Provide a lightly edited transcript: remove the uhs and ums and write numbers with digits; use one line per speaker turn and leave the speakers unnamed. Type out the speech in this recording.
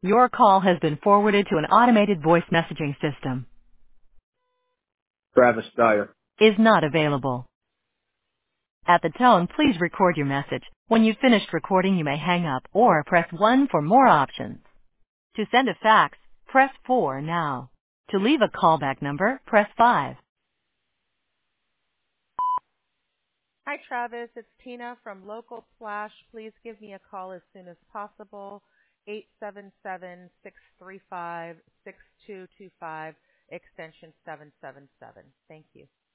Your call has been forwarded to an automated voice messaging system.
Travis Dyer.
Is not available. At the tone, please record your message. When you've finished recording, you may hang up or press 1 for more options. To send a fax, press 4 now. To leave a callback number, press 5.
Hi, Travis. It's Tina from Local Flash. Please give me a call as soon as possible. 877-635-6225, extension 777. Thank you.